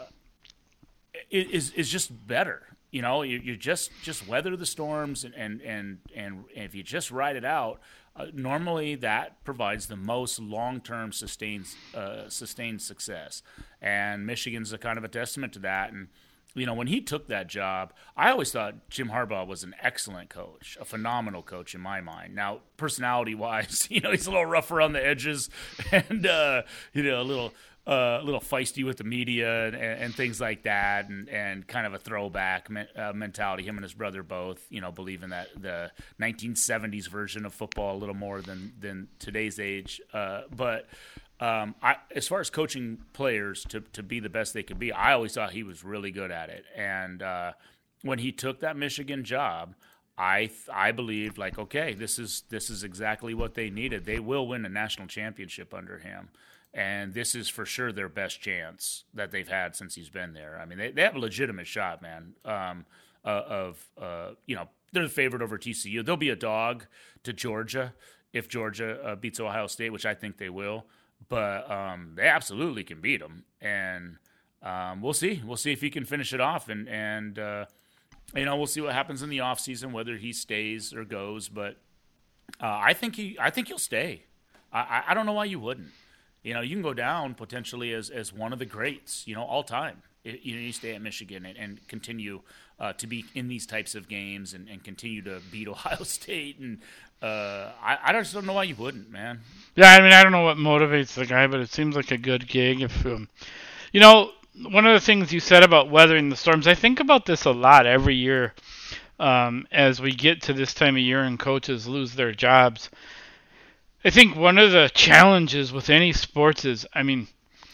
is is just better. You know, you, you just just weather the storms, and, and, and, and if you just ride it out, uh, normally that provides the most long-term sustained, uh, sustained success. And Michigan's a kind of a testament to that. And you know, when he took that job, I always thought Jim Harbaugh was an excellent coach, a phenomenal coach in my mind. Now, personality-wise, you know, he's a little rougher on the edges and, uh, you know, a little uh, a little feisty with the media and, and things like that, and, and kind of a throwback me- uh, mentality. Him and his brother both, you know, believe in that the nineteen seventies version of football a little more than, than today's age. Uh, but – Um, I, as far as coaching players to, to be the best they could be, I always thought he was really good at it. And uh, when he took that Michigan job, I I believed, like, okay, this is this is exactly what they needed. They will win a national championship under him, and this is for sure their best chance that they've had since he's been there. I mean, they, they have a legitimate shot, man. Um, uh, of uh, you know, they're the favorite over T C U. They'll be a dog to Georgia if Georgia uh, beats Ohio State, which I think they will. But um, they absolutely can beat them, and um, we'll see. We'll see if he can finish it off, and and uh, you know, we'll see what happens in the offseason, whether he stays or goes. But uh, I think he, I think he'll stay. I, I don't know why you wouldn't. You know, you can go down potentially as, as one of the greats, you know, all time. It, you know, you stay at Michigan and, and continue uh, to be in these types of games and, and continue to beat Ohio State. And uh, I, I just don't know why you wouldn't, man. Yeah, I mean, I don't know what motivates the guy, but it seems like a good gig. If um, you know, one of the things you said about weathering the storms, I think about this a lot every year um, as we get to this time of year and coaches lose their jobs. I think one of the challenges with any sports is, I mean,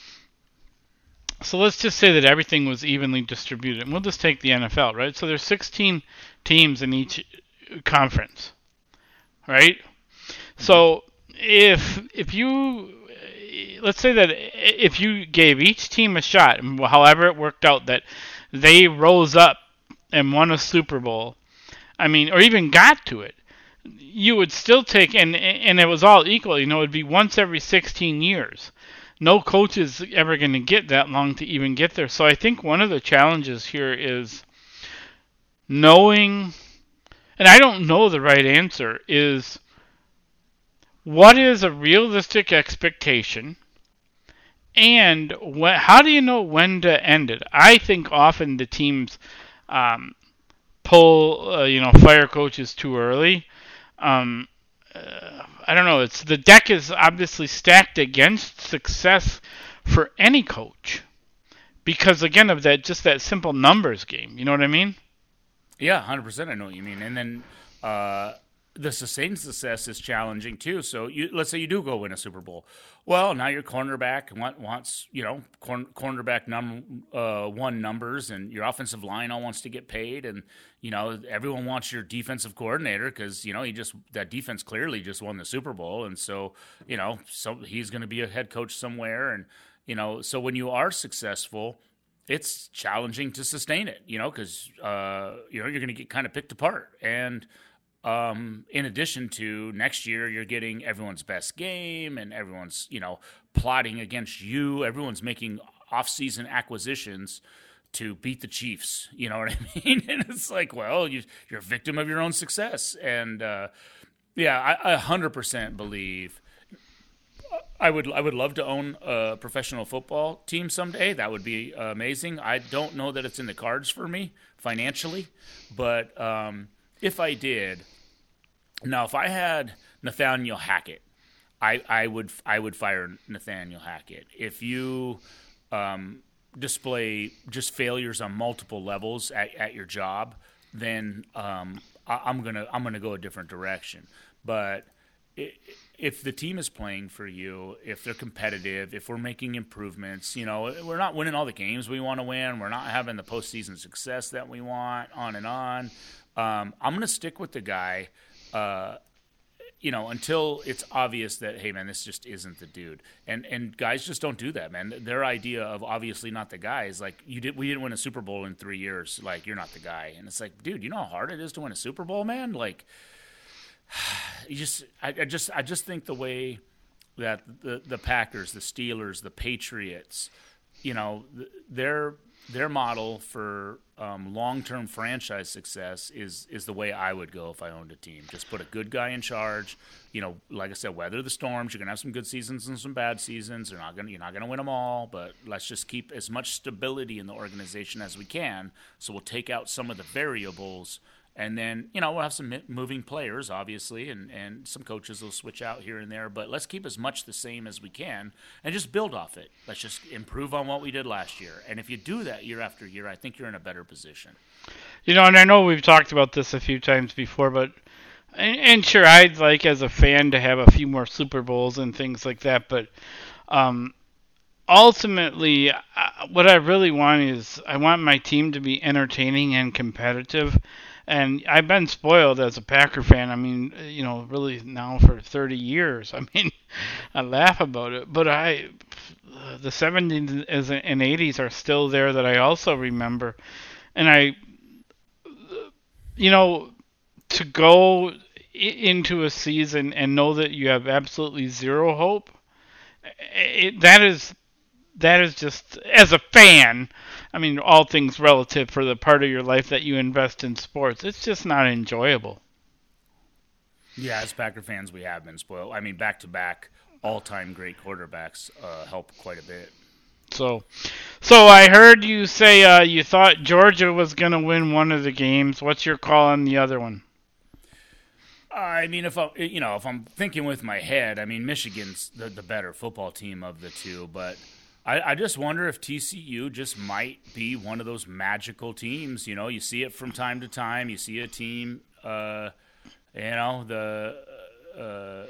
so let's just say that everything was evenly distributed. And we'll just take the N F L, right? So there's sixteen teams in each conference, right? So if if you, let's say that if you gave each team a shot, however it worked out, that they rose up and won a Super Bowl, I mean, or even got to it, you would still take, and and it was all equal, you know, it would be once every sixteen years. No coach is ever going to get that long to even get there. So I think one of the challenges here is knowing, and I don't know the right answer, is what is a realistic expectation, and when, how do you know when to end it? I think often the teams um, pull, uh, you know, fire coaches too early. Um, uh, I don't know. It's the deck is obviously stacked against success for any coach because, again, of that just that simple numbers game. You know what I mean? Yeah, one hundred percent. I know what you mean. And then uh, the sustained success is challenging too. So you, let's say you do go win a Super Bowl. Well, now your cornerback want, wants, you know, corn, cornerback num, uh, one numbers, and your offensive line all wants to get paid, and you know everyone wants your defensive coordinator because you know he just that defense clearly just won the Super Bowl, and so you know so he's going to be a head coach somewhere, and you know so when you are successful, it's challenging to sustain it, you know, because uh, you know you're going to get kind of picked apart, and Um, in addition to next year, you're getting everyone's best game and everyone's, you know, plotting against you. Everyone's making off-season acquisitions to beat the Chiefs. You know what I mean? And it's like, well, you, you're a victim of your own success. And, uh, yeah, I, I one hundred percent believe I would I would love to own a professional football team someday. That would be amazing. I don't know that it's in the cards for me financially, but um, if I did, now if I had Nathaniel Hackett, I, I would I would fire Nathaniel Hackett. If you um, display just failures on multiple levels at, at your job, then um, I, I'm gonna I'm gonna go a different direction. But it, if the team is playing for you, if they're competitive, if we're making improvements, you know, we're not winning all the games we want to win, we're not having the postseason success that we want, on and on. Um, I'm going to stick with the guy, uh, you know, until it's obvious that, hey, man, this just isn't the dude. And and guys just don't do that, man. Their idea of obviously not the guy is like, you did, we didn't win a Super Bowl in three years. Like, you're not the guy. And it's like, dude, you know how hard it is to win a Super Bowl, man? Like, you just, I, I just, I just think the way that the the Packers, the Steelers, the Patriots, you know, their their model for um, long-term franchise success is is the way I would go if I owned a team. Just put a good guy in charge. You know, like I said, weather the storms. You're gonna have some good seasons and some bad seasons. You're not gonna you're not gonna win them all, but let's just keep as much stability in the organization as we can. So we'll take out some of the variables. And then, you know, we'll have some moving players, obviously, and, and some coaches will switch out here and there. But let's keep as much the same as we can and just build off it. Let's just improve on what we did last year. And if you do that year after year, I think you're in a better position. You know, and I know we've talked about this a few times before, but and, and sure, I'd like as a fan to have a few more Super Bowls and things like that. But um, ultimately, uh, what I really want is I want my team to be entertaining and competitive. And I've been spoiled as a Packer fan. I mean, you know, really now for thirty years. I mean, I laugh about it. But I, the seventies and eighties are still there that I also remember. And I, you know, to go into a season and know that you have absolutely zero hope, it, that is, that is just, as a fan, I mean, all things relative for the part of your life that you invest in sports, it's just not enjoyable. Yeah, as Packer fans, we have been spoiled. I mean, back to back, all-time great quarterbacks uh, help quite a bit. So, so I heard you say uh, you thought Georgia was going to win one of the games. What's your call on the other one? I mean, if I, you know, if I'm thinking with my head, I mean, Michigan's the, the better football team of the two, but I, I just wonder if T C U just might be one of those magical teams. You know, you see it from time to time. You see a team, uh, you know, the uh,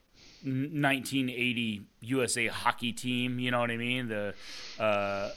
nineteen eighty U S A hockey team. You know what I mean? The uh,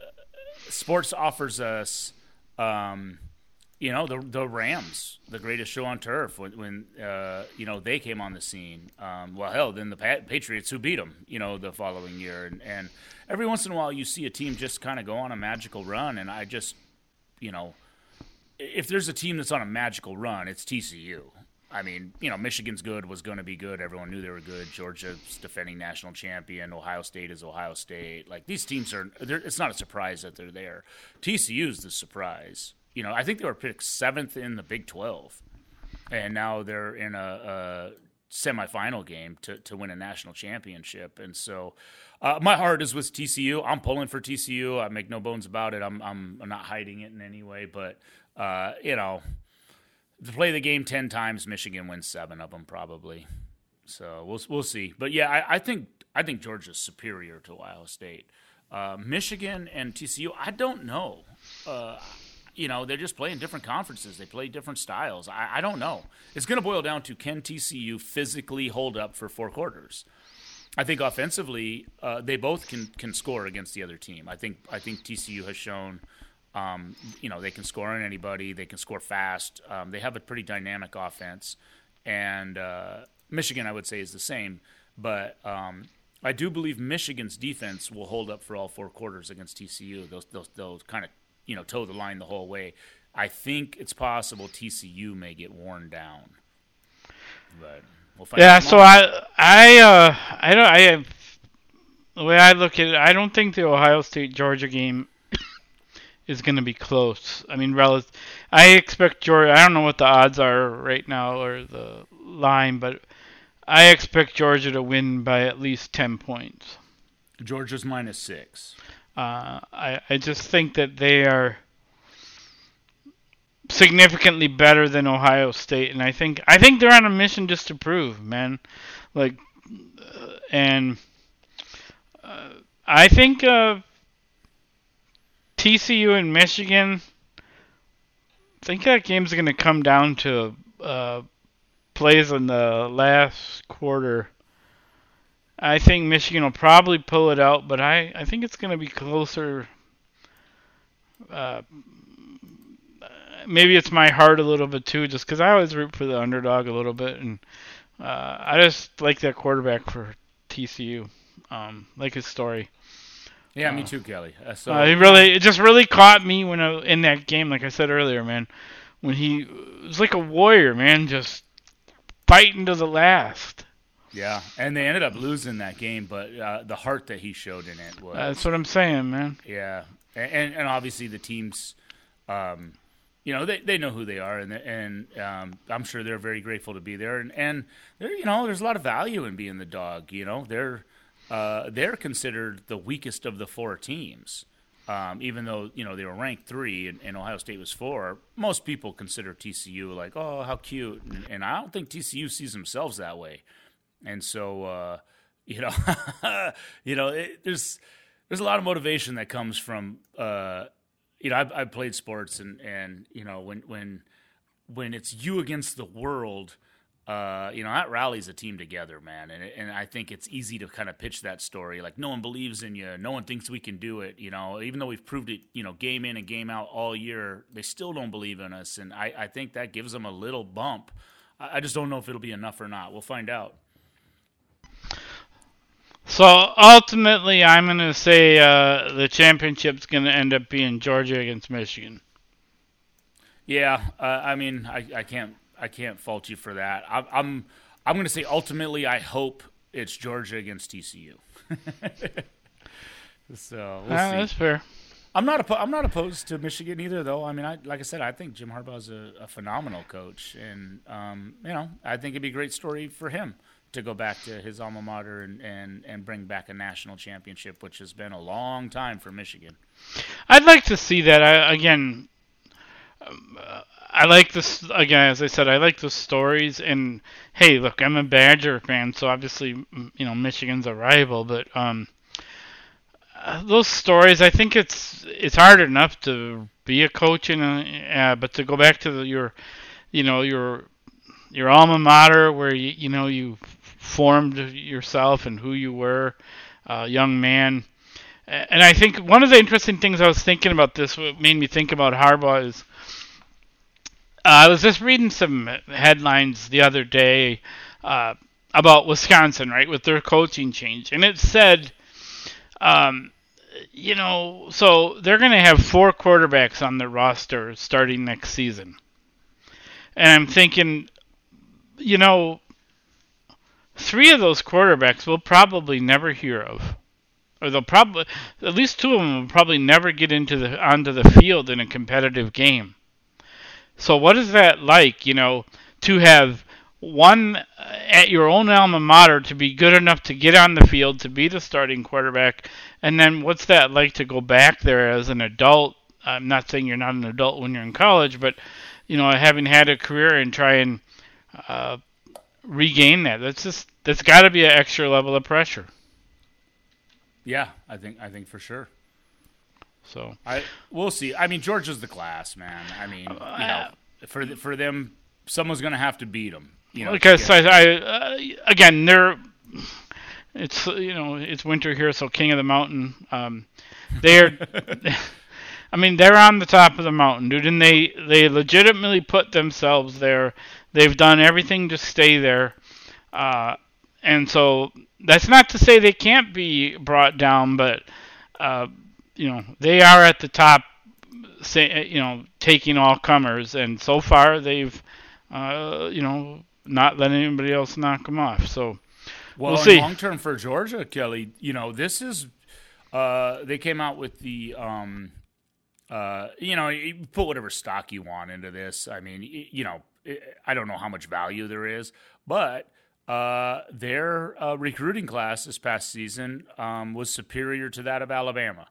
sports offers us. Um, You know, the the Rams, the greatest show on turf, when, when uh, you know, they came on the scene. Um, well, hell, then the Patriots who beat them, you know, the following year. And, and every once in a while you see a team just kind of go on a magical run. And I just, you know, if there's a team that's on a magical run, it's T C U. I mean, you know, Michigan's good, was going to be good. Everyone knew they were good. Georgia's defending national champion. Ohio State is Ohio State. Like, these teams are – it's not a surprise that they're there. T C U's the surprise. You know, I think they were picked seventh in the Big twelve, and now they're in a, a semifinal game to, to win a national championship. And so, uh, my heart is with T C U. I'm pulling for T C U. I make no bones about it. I'm I'm, I'm not hiding it in any way. But uh, you know, to play the game ten times, Michigan wins seven of them probably. So we'll we'll see. But yeah, I, I think I think Georgia's superior to Ohio State. Uh, Michigan and T C U, I don't know. Uh, You know, they're just playing different conferences. They play different styles. I, I don't know. It's going to boil down to, can T C U physically hold up for four quarters? I think offensively, uh, they both can, can score against the other team. I think I think T C U has shown, um, you know, they can score on anybody. They can score fast. Um, they have a pretty dynamic offense. And uh, Michigan, I would say, is the same. But um, I do believe Michigan's defense will hold up for all four quarters against T C U. They'll, they'll, they'll kind of, you know, toe the line the whole way. I think it's possible T C U may get worn down, but we'll find yeah, out. Yeah, so I, I, uh, I don't, I, the way I look at it, I don't think the Ohio State Georgia game is going to be close. I mean, relative, I expect Georgia. I don't know what the odds are right now or the line, but I expect Georgia to win by at least ten points. Georgia's minus six. Uh, I, I just think that they are significantly better than Ohio State, and I think I think they're on a mission just to prove, man. Like, uh, and uh, I think uh, T C U and Michigan. I think that game's going to come down to uh, plays in the last quarter. I think Michigan will probably pull it out, but I, I think it's going to be closer. Uh, maybe it's my heart a little bit too, just because I always root for the underdog a little bit, and uh, I just like that quarterback for T C U. Um, like his story. Yeah, uh, me too, Kelly. Uh, so uh, it really, it just really caught me when I, in that game, like I said earlier, man. When he it was like a warrior, man, just fighting to the last. Yeah, and they ended up losing that game, but uh, the heart that he showed in it was... That's what I'm saying, man. Yeah, and and obviously the teams, um, you know, they, they know who they are, and and um, I'm sure they're very grateful to be there. And, and you know, there's a lot of value in being the dog, you know. They're, uh, they're considered the weakest of the four teams, um, even though, you know, they were ranked three and, and Ohio State was four. Most people consider T C U like, oh, how cute. And, and I don't think T C U sees themselves that way. And so, uh, you know, you know, it, there's there's a lot of motivation that comes from, uh, you know, I've, I've played sports, and, and you know, when when when it's you against the world, uh, you know, that rallies a team together, man. And and I think it's easy to kind of pitch that story, like no one believes in you, no one thinks we can do it. You know, even though we've proved it, you know, game in and game out all year, they still don't believe in us, and I, I think that gives them a little bump. I, I just don't know if it'll be enough or not. We'll find out. So ultimately, I'm going to say uh, the championship's going to end up being Georgia against Michigan. Yeah, uh, I mean, I, I can't I can't fault you for that. I, I'm I'm going to say ultimately, I hope it's Georgia against T C U. So we'll uh, see. That's fair. I'm not oppo- I'm not opposed to Michigan either, though. I mean, I, like I said, I think Jim Harbaugh's a, a phenomenal coach, and um, you know, I think it'd be a great story for him to go back to his alma mater and, and, and bring back a national championship, which has been a long time for Michigan. I'd like to see that. I, again, um, uh, I like this. Again, as I said, I like the stories. And hey, look, I'm a Badger fan, so obviously, you know, Michigan's a rival. But um, uh, those stories, I think it's it's hard enough to be a coach, and uh, but to go back to the, your, you know, your your alma mater, where you you know you formed yourself and who you were, uh, young man. And I think one of the interesting things I was thinking about this, what made me think about Harbaugh is, uh, I was just reading some headlines the other day uh, about Wisconsin, right, with their coaching change. And it said, um, you know, so they're going to have four quarterbacks on their roster starting next season. And I'm thinking, you know, three of those quarterbacks we'll probably never hear of. Or they'll probably, at least two of them will probably never get into the onto the field in a competitive game. So what is that like, you know, to have one at your own alma mater to be good enough to get on the field, to be the starting quarterback, and then what's that like to go back there as an adult? I'm not saying you're not an adult when you're in college, but, you know, having had a career and try and uh, regain that. That's just, that's got to be an extra level of pressure. Yeah, I think I think for sure. So I we'll see. I mean, Georgia's the class, man. I mean, you know, for for them, someone's going to have to beat them. You know, because I, I uh, again, they're it's you know it's winter here, so king of the mountain. Um, they're, I mean, they're on the top of the mountain, dude, and they they legitimately put themselves there. They've done everything to stay there, uh, and so. That's not to say they can't be brought down, but uh, you know they are at the top. Say, you know, taking all comers, and so far they've, uh, you know, not let anybody else knock them off. So well, we'll see. Long term for Georgia, Kelly, you know, this is uh, they came out with the, um, uh, you know, you put whatever stock you want into this. I mean, you know, I don't know how much value there is, but. Uh, their uh, recruiting class this past season um, was superior to that of Alabama.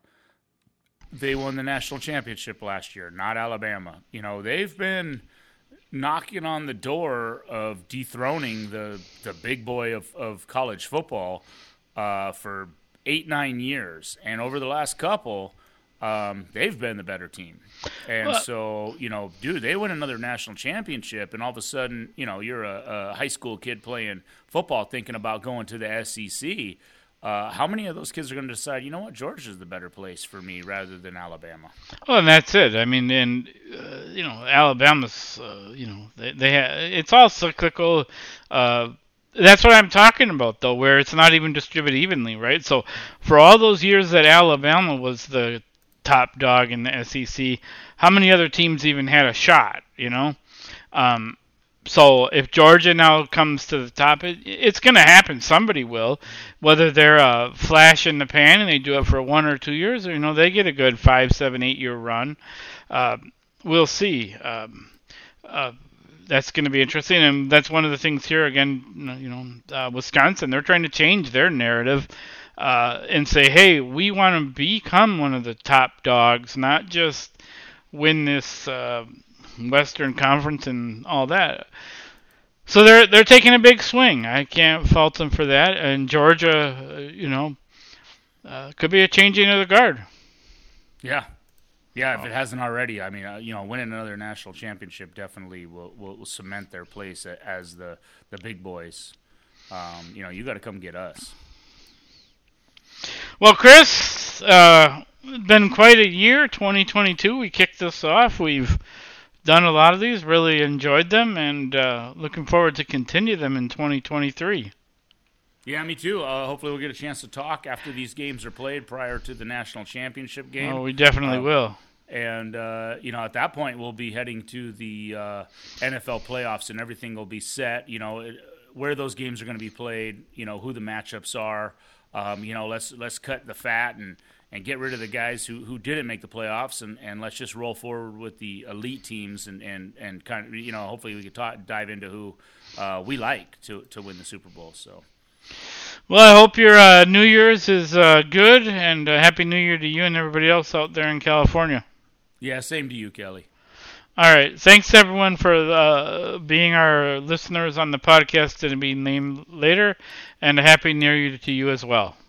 They won the national championship last year, not Alabama. You know, they've been knocking on the door of dethroning the, the big boy of, of college football uh, for eight, nine years. And over the last couple, um, they've been the better team. And well, so, you know, dude, they win another national championship, and all of a sudden, you know, you're a, a high school kid playing football thinking about going to the S E C. Uh, how many of those kids are going to decide, you know what, Georgia's the better place for me rather than Alabama? Well, and that's it. I mean, and, uh, you know, Alabama's, uh, you know, they, they ha- it's all cyclical. Uh, that's what I'm talking about, though, where it's not even distributed evenly, right? So for all those years that Alabama was the top dog in the S E C, how many other teams even had a shot, you know? Um, so if Georgia now comes to the top, it, it's going to happen. Somebody will. Whether they're a flash in the pan and they do it for one or two years, or, you know, they get a good five, seven, eight-year run. Uh, we'll see. Um, uh, that's going to be interesting, and that's one of the things here, again, you know, uh, Wisconsin, they're trying to change their narrative. Uh, and say, hey, we want to become one of the top dogs, not just win this uh, Western Conference and all that. So they're they're taking a big swing. I can't fault them for that. And Georgia, uh, you know, uh, could be a changing of the guard. Yeah, yeah. If oh. it hasn't already, I mean, uh, you know, winning another national championship definitely will will, will cement their place as the the big boys. Um, you know, you got to come get us. Well, Chris, uh, been quite a year, twenty twenty-two. We kicked this off. We've done a lot of these, really enjoyed them, and uh, looking forward to continue them in twenty twenty-three. Yeah, me too. Uh, hopefully we'll get a chance to talk after these games are played prior to the national championship game. Oh, we definitely uh, will. And, uh, you know, at that point we'll be heading to the uh, N F L playoffs, and everything will be set, you know, it, where those games are going to be played, you know, who the matchups are. Um, you know, let's let's cut the fat and, and get rid of the guys who, who didn't make the playoffs, and, and let's just roll forward with the elite teams and, and, and kind of, you know, hopefully we can talk, dive into who uh, we like to, to win the Super Bowl. So, well, I hope your uh, New Year's is uh, good, and uh, Happy New Year to you and everybody else out there in California. Yeah, same to you, Kelly. All right. Thanks, everyone, for uh, being our listeners on the podcast and being named later, and a Happy New Year to you as well.